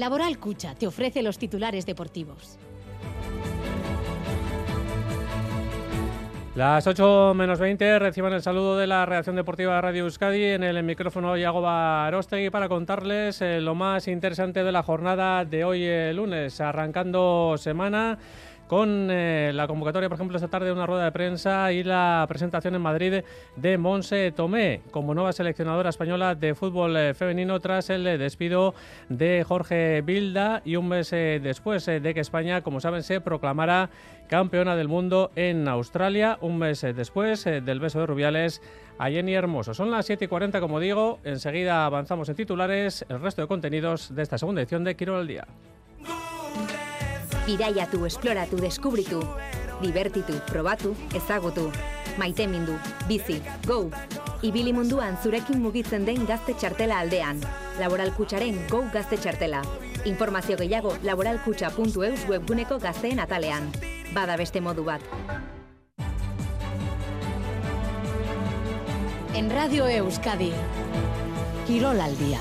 Laboral Cucha te ofrece los titulares deportivos. Las 8 menos 20 reciban el saludo de la redacción deportiva de Radio Euskadi. En el micrófono Yagoba Arostegui para contarles lo más interesante de la jornada de hoy lunes, arrancando semana con la convocatoria, por ejemplo, esta tarde de una rueda de prensa y la presentación en Madrid de Montse Tomé como nueva seleccionadora española de fútbol femenino tras el despido de Jorge Vilda y un mes después de que España, como saben, se proclamara campeona del mundo en Australia, un mes después del beso de Rubiales a Jenni Hermoso. Son las 7:40, como digo, enseguida avanzamos en titulares, el resto de contenidos de esta segunda edición de Kirol al Día. Bidaiatu, esploratu, deskubritu, dibertitu, probatu, ezagutu, maitemindu, bizi, go! Ibili munduan zurekin mugitzen den gazte txartela aldean. Laboral Kutxaren Go Gazte Txartela. Informazio gehiago laboralkutxa.eus webguneko gazteen atalean. Bada beste modu bat. En Radio Euskadi, Kirol al Día.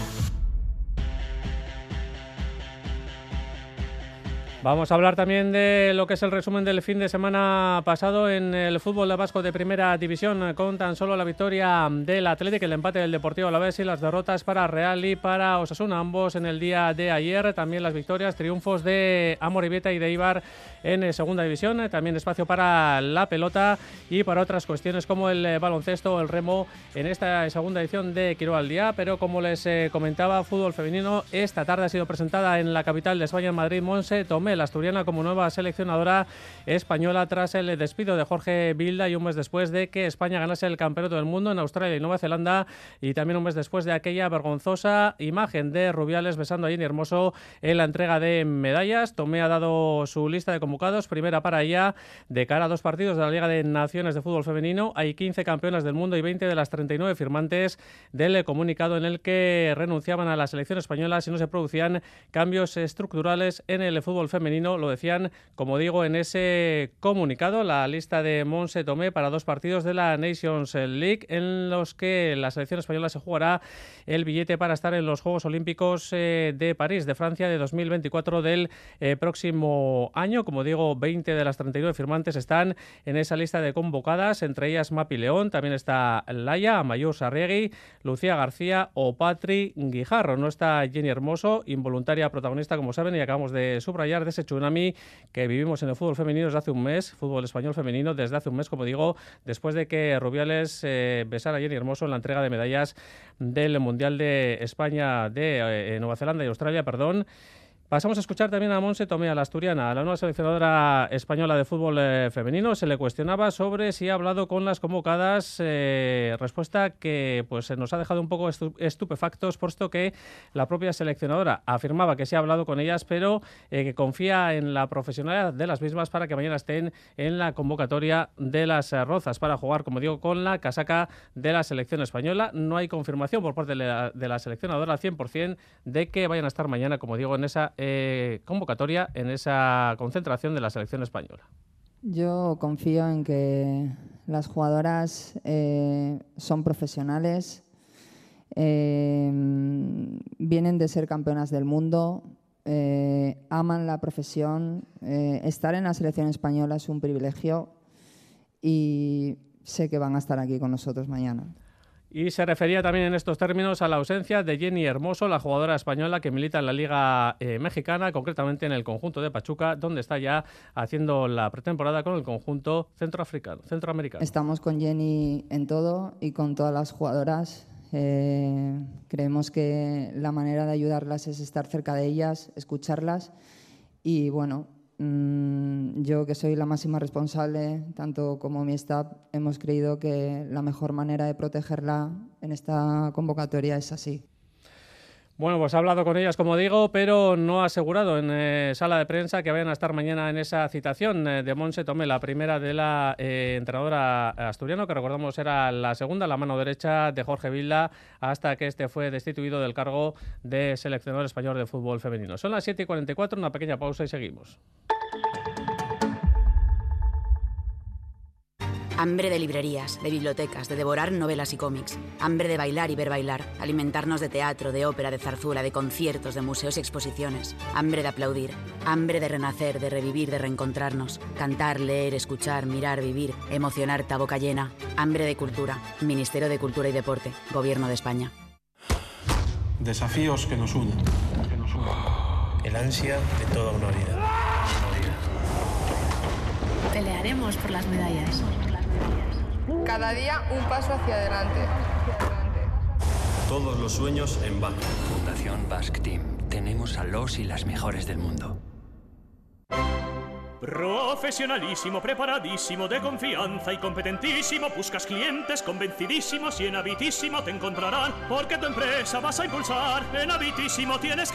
Vamos a hablar también de lo que es el resumen del fin de semana pasado en el fútbol vasco de primera división, con tan solo la victoria del Athletic, el empate del Deportivo Alavés y las derrotas para Real y para Osasuna, ambos en el día de ayer. También las victorias, triunfos de Amorebieta y de Eibar en segunda división. También espacio para la pelota y para otras cuestiones como el baloncesto o el remo en esta segunda edición de Kirol al Día. Pero como les comentaba, fútbol femenino, esta tarde ha sido presentada en la capital de España, en Madrid, Montse Tomé, la asturiana, como nueva seleccionadora española tras el despido de Jorge Vilda y un mes después de que España ganase el campeonato del mundo en Australia y Nueva Zelanda, y también un mes después de aquella vergonzosa imagen de Rubiales besando a Jenni Hermoso en la entrega de medallas. Tomé ha dado su lista de convocados, primera para ella de cara a 2 partidos de la Liga de Naciones de Fútbol Femenino. Hay 15 campeonas del mundo y 20 de las 39 firmantes del comunicado en el que renunciaban a la selección española si no se producían cambios estructurales en el fútbol femenino. Lo decían, como digo, en ese comunicado, la lista de Montse Tomé para 2 partidos de la Nations League en los que la selección española se jugará el billete para estar en los Juegos Olímpicos de París, de Francia, de 2024 del próximo año. Como digo, 20 de las 39 firmantes están en esa lista de convocadas, entre ellas Mapi León, también está Laia, Amayur Sarriegui, Lucía García o Patri Guijarro. No está Jenni Hermoso, involuntaria protagonista, como saben, y acabamos de subrayar de ese tsunami que vivimos en el fútbol femenino desde hace un mes, fútbol español femenino desde hace un mes, como digo, después de que Rubiales besara a Jenni Hermoso en la entrega de medallas del Mundial de España de Nueva Zelanda y Australia, perdón. Pasamos a escuchar también a Montse Tomé, a la asturiana, a la nueva seleccionadora española de fútbol femenino. Se le cuestionaba sobre si ha hablado con las convocadas, respuesta que pues nos ha dejado un poco estupefactos, puesto que la propia seleccionadora afirmaba que sí ha hablado con ellas, pero que confía en la profesionalidad de las mismas para que mañana estén en la convocatoria de las Rozas para jugar, como digo, con la casaca de la selección española. No hay confirmación por parte de la seleccionadora al 100% de que vayan a estar mañana, como digo, en esa convocatoria, en esa concentración de la selección española. Yo confío en que las jugadoras son profesionales, vienen de ser campeonas del mundo, aman la profesión, estar en la selección española es un privilegio y sé que van a estar aquí con nosotros mañana. Y se refería también en estos términos a la ausencia de Jenni Hermoso, la jugadora española que milita en la Liga Mexicana, concretamente en el conjunto de Pachuca, donde está ya haciendo la pretemporada con el conjunto centroamericano. Estamos con Jenni en todo y con todas las jugadoras. Creemos que la manera de ayudarlas es estar cerca de ellas, escucharlas y bueno, yo que soy la máxima responsable, tanto como mi staff, hemos creído que la mejor manera de protegerla en esta convocatoria es así. Bueno, pues ha hablado con ellas, como digo, pero no ha asegurado en sala de prensa que vayan a estar mañana en esa citación de Montse Tomé, la primera de la entrenadora asturiana, que recordamos era la segunda, la mano derecha de Jorge Vilda, hasta que este fue destituido del cargo de seleccionador español de fútbol femenino. Son las 7:44, una pequeña pausa y seguimos. Hambre de librerías, de bibliotecas, de devorar novelas y cómics. Hambre de bailar y ver bailar. Alimentarnos de teatro, de ópera, de zarzuela, de conciertos, de museos y exposiciones. Hambre de aplaudir. Hambre de renacer, de revivir, de reencontrarnos. Cantar, leer, escuchar, mirar, vivir. Emocionarte a boca llena. Hambre de cultura. Ministerio de Cultura y Deporte. Gobierno de España. Desafíos que nos unen. El ansia de toda una vida. Pelearemos por las medallas. Cada día un paso hacia adelante. Todos los sueños en BASC. Fundación Basque Team. Tenemos a los y las mejores del mundo. Profesionalísimo, preparadísimo, de confianza y competentísimo. Buscas clientes convencidísimos y en Habitísimo te encontrarán. Porque tu empresa vas a impulsar. En Habitísimo tienes que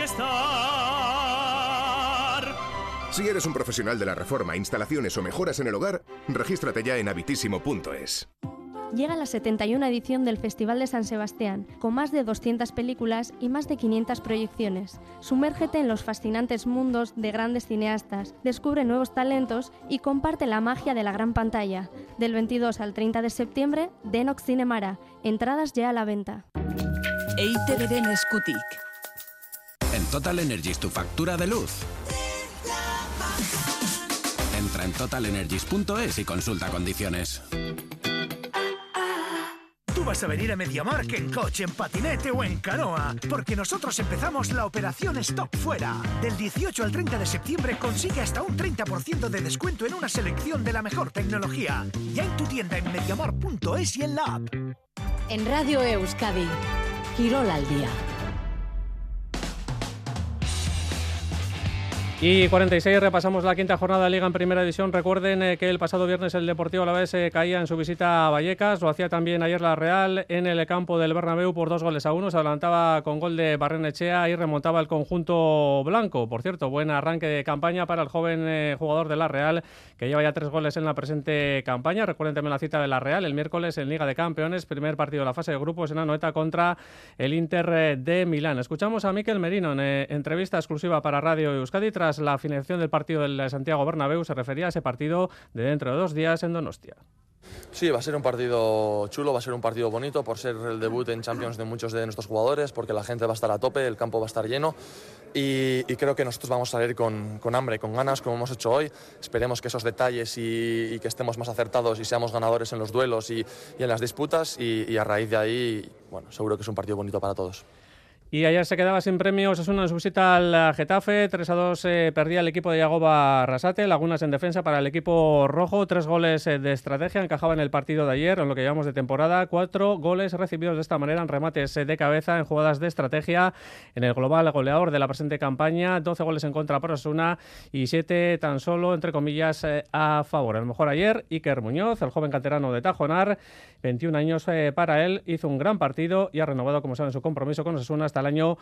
estar. Si eres un profesional de la reforma, instalaciones o mejoras en el hogar, regístrate ya en habitísimo.es. Llega la 71 edición del Festival de San Sebastián, con más de 200 películas y más de 500 proyecciones. Sumérgete en los fascinantes mundos de grandes cineastas, descubre nuevos talentos y comparte la magia de la gran pantalla. Del 22 al 30 de septiembre, Denox Cinemara. Entradas ya a la venta. EITB Escutic. En Total Energies, tu factura de luz. Entra en totalenergies.es y consulta condiciones. Tú vas a venir a MediaMarkt en coche, en patinete o en canoa, porque nosotros empezamos la operación Stop Fuera. Del 18 al 30 de septiembre consigue hasta un 30% de descuento en una selección de la mejor tecnología. Ya en tu tienda en mediamarkt.es y en la app. En Radio Euskadi, Quirol al día. Y 46, repasamos la quinta jornada de Liga en Primera División. Recuerden que el pasado viernes el Deportivo Alavés caía en su visita a Vallecas. Lo hacía también ayer la Real en el campo del Bernabéu por 2-1. Se adelantaba con gol de Barrenechea y remontaba el conjunto blanco. Por cierto, buen arranque de campaña para el joven jugador de la Real, que lleva ya 3 goles en la presente campaña. Recuerden también la cita de la Real el miércoles en Liga de Campeones. Primer partido de la fase de grupos en Anoeta contra el Inter de Milán. Escuchamos a Mikel Merino en entrevista exclusiva para Radio Euskadi tras la finalización del partido del Santiago Bernabéu. Se refería a ese partido de dentro de 2 días en Donostia. Sí, va a ser un partido chulo, va a ser un partido bonito por ser el debut en Champions de muchos de nuestros jugadores, porque la gente va a estar a tope, el campo va a estar lleno y creo que nosotros vamos a salir con hambre, con ganas, como hemos hecho hoy. Esperemos que esos detalles y que estemos más acertados y seamos ganadores en los duelos y en las disputas y a raíz de ahí, bueno, seguro que es un partido bonito para todos. Y ayer se quedaba sin premios Osasuna en su visita al Getafe. 3-2 perdía el equipo de Yagoba Arrasate. Lagunas en defensa para el equipo rojo. 3 goles de estrategia encajaba en el partido de ayer, en lo que llevamos de temporada. 4 goles recibidos de esta manera en remates de cabeza, en jugadas de estrategia. En el global goleador de la presente campaña, 12 goles en contra por Osasuna y 7 tan solo, entre comillas, a favor. A lo mejor ayer, Iker Muñoz, el joven canterano de Tajonar, 21 años para él, hizo un gran partido y ha renovado, como saben, su compromiso con Osasuna hasta el año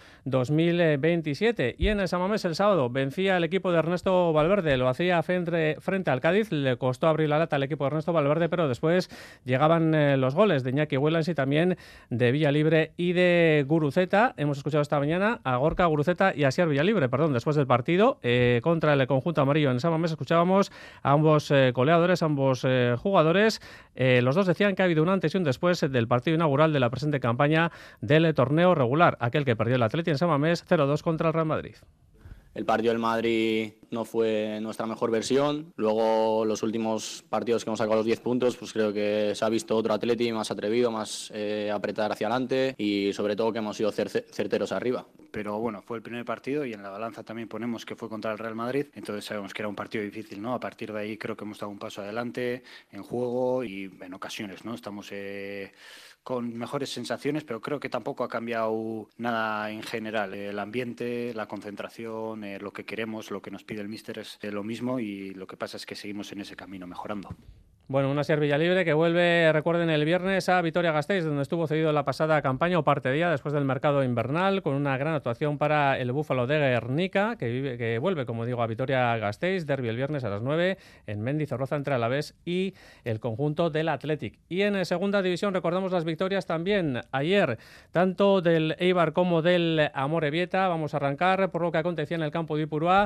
2027. Y en el San Mamés el sábado vencía el equipo de Ernesto Valverde, lo hacía frente al Cádiz. Le costó abrir la lata al equipo de Ernesto Valverde, pero después llegaban los goles de Iñaki Wellens y también de Villalibre y de Guruceta. Hemos escuchado esta mañana a Gorka Guruceta y a Asier Villalibre, después del partido contra el conjunto amarillo en San Mamés. Escuchábamos a ambos goleadores, ambos jugadores. Los dos decían que ha habido un antes y un después del partido inaugural de la presente campaña del torneo regular, aquel que perdió el Atleti en San Mamés 0-2 contra el Real Madrid. El partido del Madrid no fue nuestra mejor versión. Luego, los últimos partidos que hemos sacado los 10 puntos, pues creo que se ha visto otro Atleti más atrevido, más apretar hacia adelante y sobre todo que hemos sido certeros arriba. Pero bueno, fue el primer partido y en la balanza también ponemos que fue contra el Real Madrid, entonces sabemos que era un partido difícil, ¿no? A partir de ahí creo que hemos dado un paso adelante en juego y en ocasiones, ¿no? Estamos con mejores sensaciones, pero creo que tampoco ha cambiado nada en general. El ambiente, la concentración, lo que queremos, lo que nos pide el míster es lo mismo y lo que pasa es que seguimos en ese camino mejorando. Bueno, un Asier Villalibre que vuelve, recuerden, el viernes a Vitoria-Gasteiz, donde estuvo cedido la pasada campaña o parte de ella después del mercado invernal, con una gran actuación para el Búfalo de Guernica, que vuelve, como digo, a Vitoria-Gasteiz, derbi el viernes a las 9 en Mendizorroza entre Alavés y el conjunto del Athletic. Y en segunda división recordamos las victorias también ayer, tanto del Eibar como del Amorebieta. Vamos a arrancar por lo que acontecía en el campo de Ipurúa.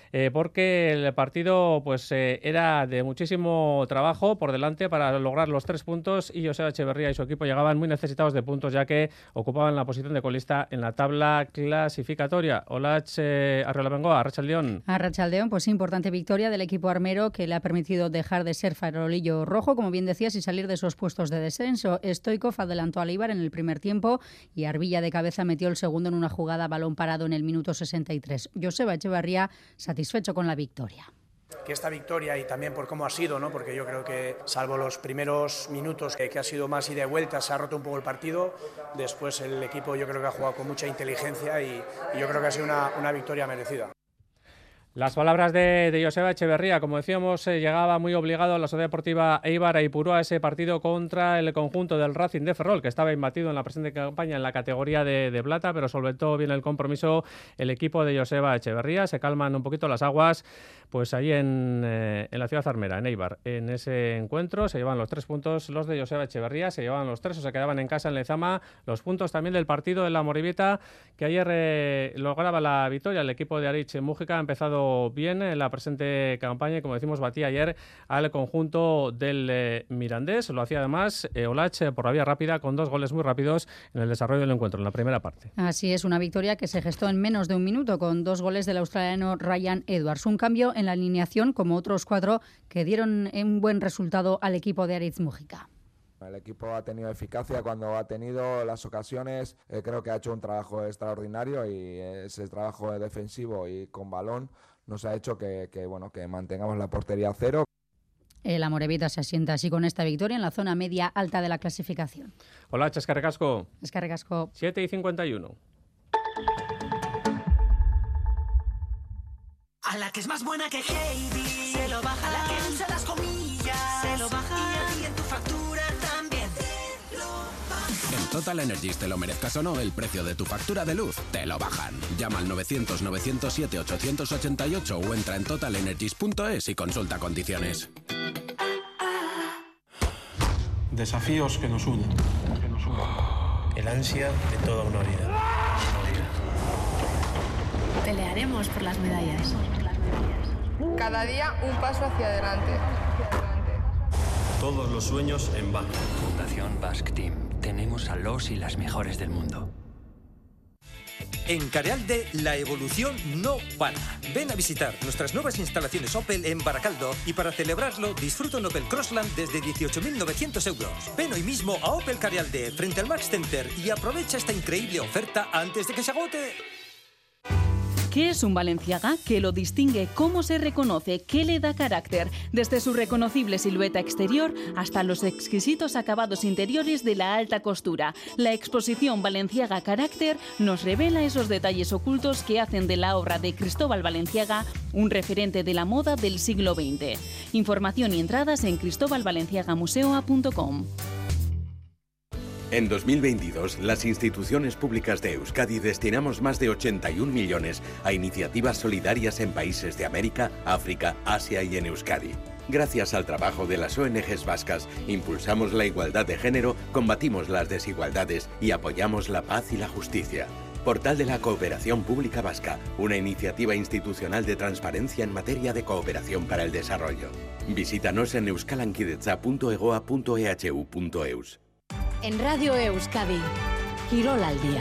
porque el partido pues era de muchísimo trabajo por delante para lograr los 3 puntos y Joseba Echeverría y su equipo llegaban muy necesitados de puntos, ya que ocupaban la posición de colista en la tabla clasificatoria. Olach Arriola-Bengoa, Arratsaldeon. Arratsaldeon, pues importante victoria del equipo armero que le ha permitido dejar de ser farolillo rojo, como bien decías, y salir de esos puestos de descenso. Stoichkov adelantó a Eibar en el primer tiempo y Arbilla de cabeza metió el segundo en una jugada a balón parado en el minuto 63. Joseba Echeverría satisfecho con la victoria. Que esta victoria, y también por cómo ha sido, ¿no? Porque yo creo que salvo los primeros minutos que ha sido más ida y vuelta, se ha roto un poco el partido. Después el equipo yo creo que ha jugado con mucha inteligencia y yo creo que ha sido una victoria merecida. Las palabras de Joseba Echeverría, como decíamos, llegaba muy obligado a la Sociedad Deportiva Eibar a Ipurúa ese partido contra el conjunto del Racing de Ferrol, que estaba imbatido en la presente campaña en la categoría de plata, pero solventó bien el compromiso el equipo de Joseba Echeverría. Se calman un poquito las aguas, pues allí en la ciudad armera, en Eibar. En ese encuentro se llevan los 3 puntos los de Joseba Echeverría, se llevaban los 3 o se quedaban en casa en Lezama, los puntos también del partido de la Amorebieta, que ayer lograba la victoria. El equipo de Aritz Mújica ha empezado bien en la presente campaña y, como decimos, batía ayer al conjunto del Mirandés. Lo hacía además Olach por la vía rápida con 2 goles muy rápidos en el desarrollo del encuentro, en la primera parte. Así es, una victoria que se gestó en menos de un minuto con 2 goles del australiano Ryan Edwards. Un cambio en la alineación, como otros 4 que dieron un buen resultado al equipo de Aritz Mújica. El equipo ha tenido eficacia cuando ha tenido las ocasiones, creo que ha hecho un trabajo extraordinario y ese trabajo defensivo y con balón nos ha hecho que mantengamos la portería a 0. El Amorebieta se asienta así con esta victoria en la zona media alta de la clasificación. Hola, eskerrik asko. Eskerrik asko. 7:51. A la que es más buena que Heidi, se lo baja. A la que usa las comillas, se lo baja. Y a ti en tu factura también te lo baja. En Total Energies, te lo merezcas o no, el precio de tu factura de luz te lo bajan. Llama al 900-907-888 o entra en totalenergies.es y consulta condiciones. Desafíos que nos unen. El ansia de toda una vida. Pelearemos por las medallas. Cada día un paso hacia adelante. Todos los sueños en vano. Fundación Basque Team. Tenemos a los y las mejores del mundo. En Carealde, la evolución no para. Ven a visitar nuestras nuevas instalaciones Opel en Baracaldo y para celebrarlo, disfruta un Opel Crossland desde 18.900 euros. Ven hoy mismo a Opel Carealde, frente al Max Center, y aprovecha esta increíble oferta antes de que se agote. ¿Qué es un Balenciaga? ¿Qué lo distingue? ¿Cómo se reconoce? ¿Qué le da carácter? Desde su reconocible silueta exterior hasta los exquisitos acabados interiores de la alta costura. La exposición Balenciaga Carácter nos revela esos detalles ocultos que hacen de la obra de Cristóbal Balenciaga un referente de la moda del siglo XX. Información y entradas en cristobalbalenciagamuseo.com. En 2022, las instituciones públicas de Euskadi destinamos más de 81 millones a iniciativas solidarias en países de América, África, Asia y en Euskadi. Gracias al trabajo de las ONGs vascas, impulsamos la igualdad de género, combatimos las desigualdades y apoyamos la paz y la justicia. Portal de la Cooperación Pública Vasca, una iniciativa institucional de transparencia en materia de cooperación para el desarrollo. Visítanos en euskalankidetza.egoa.ehu.eus. En Radio Euskadi, Quirol al día.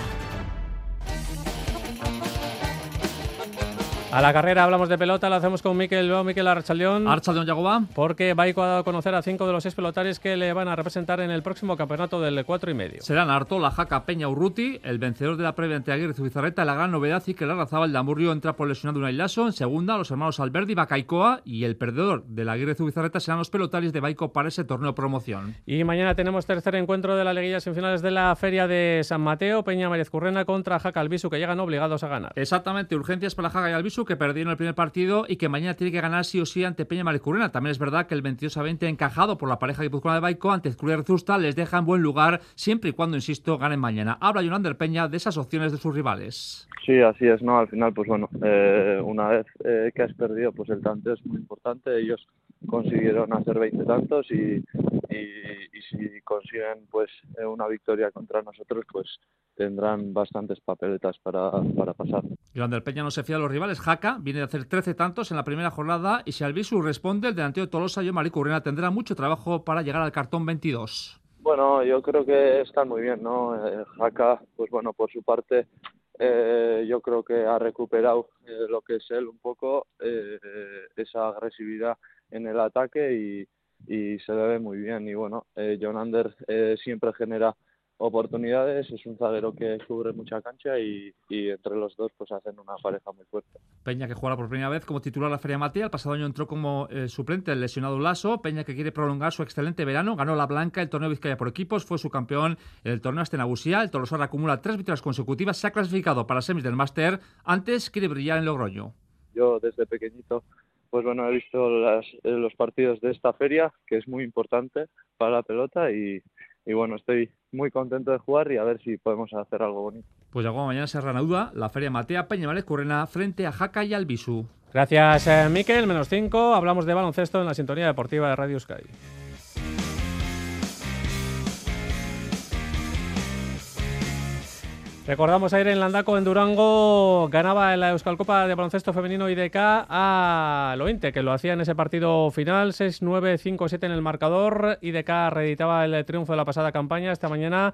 A la carrera hablamos de pelota, lo hacemos con Mikel Arratsaldeon. Arratsaldeon, Yagoba. Porque Baiko ha dado a conocer a 5 de los 6 pelotaris que le van a representar en el próximo campeonato del 4,5. Serán Artola, Jaca, Peña, Urruti, el vencedor de la previa entre Aguirre y Zubizarreta. La gran novedad y que la Larrazábal de Amurrio entra por lesionado Unai Lasso. En segunda, los hermanos Alberdi, Bacaicoa, y el perdedor de la Aguirre y Zubizarreta serán los pelotaris de Baiko para ese torneo promoción. Y mañana tenemos tercer encuentro de la liguilla semifinales de la Feria de San Mateo. Peña Mariezcurrena contra Jaca Albisu, que llegan obligados a ganar. Exactamente, urgencias para Jaca y Albisu, que perdieron el primer partido y que mañana tiene que ganar sí o sí ante Peña Mariezcurrena. También es verdad que el 22-20 encajado por la pareja guipuzcoana de Baiko ante Ezcurdia Rezusta les deja en buen lugar siempre y cuando, insisto, ganen mañana. Habla Jonander Peña de esas opciones de sus rivales. Sí, así es, ¿no? Al final, pues bueno, una vez que has perdido, pues el tanteo es muy importante. Ellos consiguieron hacer 20 tantos y si consiguen pues una victoria contra nosotros, pues tendrán bastantes papeletas para pasar. Joan del Peña no se fía de los rivales. Jaca viene de hacer 13 tantos en la primera jornada y si Albisu responde, el delantero de Tolosa, Jon Maricurrena, tendrá mucho trabajo para llegar al cartón 22. Bueno, yo creo que están muy bien, ¿no? Jaca, pues bueno, por su parte, yo creo que ha recuperado lo que es él un poco, esa agresividad en el ataque y se le ve muy bien. Y bueno, Jon Ander siempre genera oportunidades, es un zaguero que cubre mucha cancha y entre los dos pues hacen una pareja muy fuerte. Peña, que jugará por primera vez como titular la Feria Matea. El pasado año entró como suplente el lesionado Lasso. Peña, que quiere prolongar su excelente verano, ganó la Blanca, el torneo Vizcaya por equipos, fue su campeón en el torneo Astenagusía. El Tolosar acumula 3 victorias consecutivas, se ha clasificado para semis del Máster. Antes quiere brillar en Logroño. Yo desde pequeñito pues bueno, he visto los partidos de esta feria, que es muy importante para la pelota y bueno, estoy muy contento de jugar y a ver si podemos hacer algo bonito. Pues ya como mañana se reanuda la Feria Matea Peña Maricurrena frente a Jaca y Albisu. Gracias, Miquel. -5. Hablamos de baloncesto en la sintonía deportiva de Radio Euskadi. Recordamos ayer en Landako, en Durango, ganaba la Euskal Copa de Baloncesto Femenino IDK a Lointe, que lo hacía en ese partido final, 6-9, 5-7 en el marcador. IDK reeditaba el triunfo de la pasada campaña. Esta mañana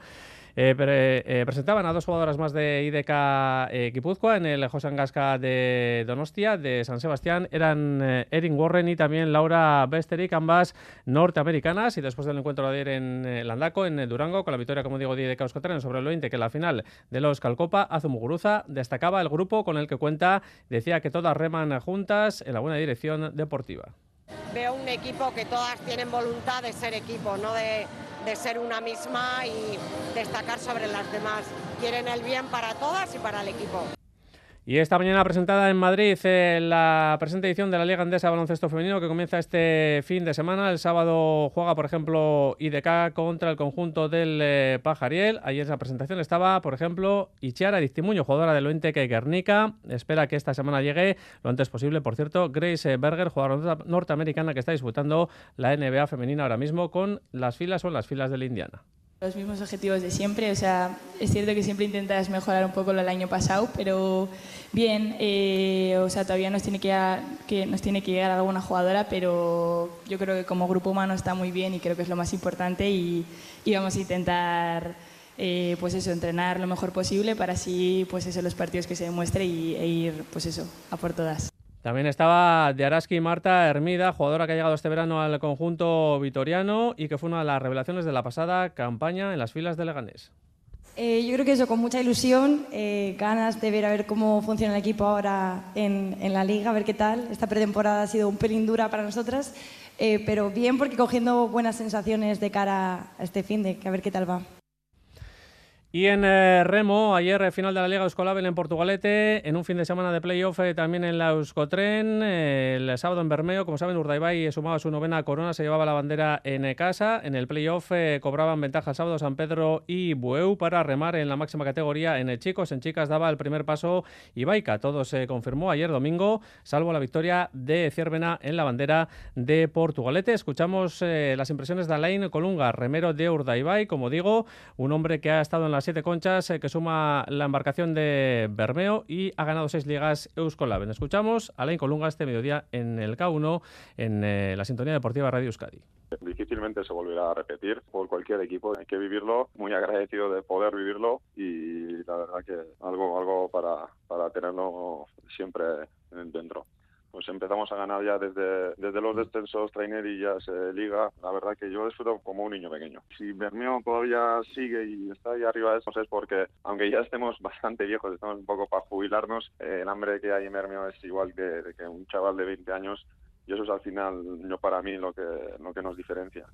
presentaban a 2 jugadoras más de IDK Guipúzcoa en el José Angasca de Donostia, de San Sebastián. Eran Erin Warren y también Laura Besterik, ambas norteamericanas. Y después del encuentro de ayer en Landako, en Durango, con la victoria, como digo, de IDK Euskotren sobre el Lointe, que en la final de la Euskal Copa, Azu Muguruza destacaba el grupo con el que cuenta. Decía que todas reman juntas en la buena dirección deportiva. Veo un equipo que todas tienen voluntad de ser equipo, no de ser una misma y destacar sobre las demás. Quieren el bien para todas y para el equipo. Y esta mañana presentada en Madrid la presente edición de la Liga Endesa de Baloncesto Femenino, que comienza este fin de semana. El sábado juega, por ejemplo, IDK contra el conjunto del Pajariel. Ayer en esa presentación estaba, por ejemplo, Itziar Ariztimuño, jugadora del Ointe Guernica. Espera que esta semana llegue lo antes posible, por cierto, Grace Berger, jugadora norteamericana que está disputando la NBA femenina ahora mismo con las filas del Indiana. Los mismos objetivos de siempre, o sea, es cierto que siempre intentas mejorar un poco lo del año pasado, pero bien, o sea, todavía nos tiene que llegar alguna jugadora, pero yo creo que como grupo humano está muy bien y creo que es lo más importante y vamos a intentar pues eso, entrenar lo mejor posible para así pues eso, los partidos que se demuestre e ir pues eso, a por todas. También estaba de Araski Marta Hermida, jugadora que ha llegado este verano al conjunto vitoriano y que fue una de las revelaciones de la pasada campaña en las filas de Leganés. Yo creo que eso, con mucha ilusión, ganas de ver a ver cómo funciona el equipo ahora en la Liga, a ver qué tal. Esta pretemporada ha sido un pelín dura para nosotras, pero bien porque cogiendo buenas sensaciones de cara a este fin de que a ver qué tal va. Y en remo, ayer final de la Liga Euskolabel en Portugalete, en un fin de semana de playoff también en la Euskotren, el sábado en Bermeo, como saben, Urdaibai sumaba su 9ª corona, se llevaba la bandera en casa. En el playoff cobraban ventaja el sábado San Pedro y Bueu para remar en la máxima categoría en chicos. En chicas daba el primer paso Ibaica, todo se confirmó ayer domingo, salvo la victoria de Ciervena en la bandera de Portugalete. Escuchamos las impresiones de Alain Colunga, remero de Urdaibai, como digo, un hombre que ha estado en las 7 conchas, que suma la embarcación de Bermeo y ha ganado 6 ligas Euskolabel. Escuchamos a Alain Colunga este mediodía en el K1 en la sintonía deportiva Radio Euskadi. Difícilmente se volverá a repetir por cualquier equipo, hay que vivirlo, muy agradecido de poder vivirlo y la verdad que algo para tenerlo siempre dentro. Pues empezamos a ganar ya desde los descensos, trainerillas, liga. La verdad que yo disfruto como un niño pequeño. Si Bermeo todavía sigue y está ahí arriba de eso, es porque, aunque ya estemos bastante viejos, estamos un poco para jubilarnos, el hambre que hay en Bermeo es igual que un chaval de 20 años y eso es al final, para mí, lo que nos diferencia.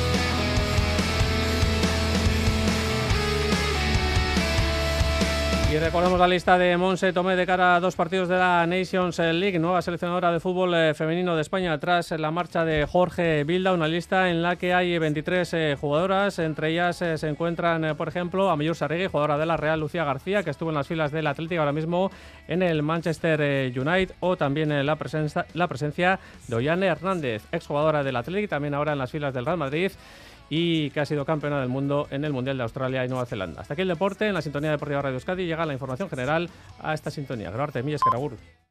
Y Y recordamos la lista de Montse Tomé de cara a 2 partidos de la Nations League, nueva seleccionadora de fútbol femenino de España tras la marcha de Jorge Vilda, una lista en la que hay 23 jugadoras, entre ellas se encuentran, por ejemplo, Ameyur Sarregui, jugadora de la Real, Lucía García, que estuvo en las filas del Atlético, ahora mismo en el Manchester United, o también la presencia de Ollane Hernández, exjugadora del Atlético, también ahora en las filas del Real Madrid, y que ha sido campeona del mundo en el Mundial de Australia y Nueva Zelanda. Hasta aquí el deporte. En la sintonía deportiva Radio Euskadi llega la información general a esta sintonía. Grabarte, Millas, Caragur.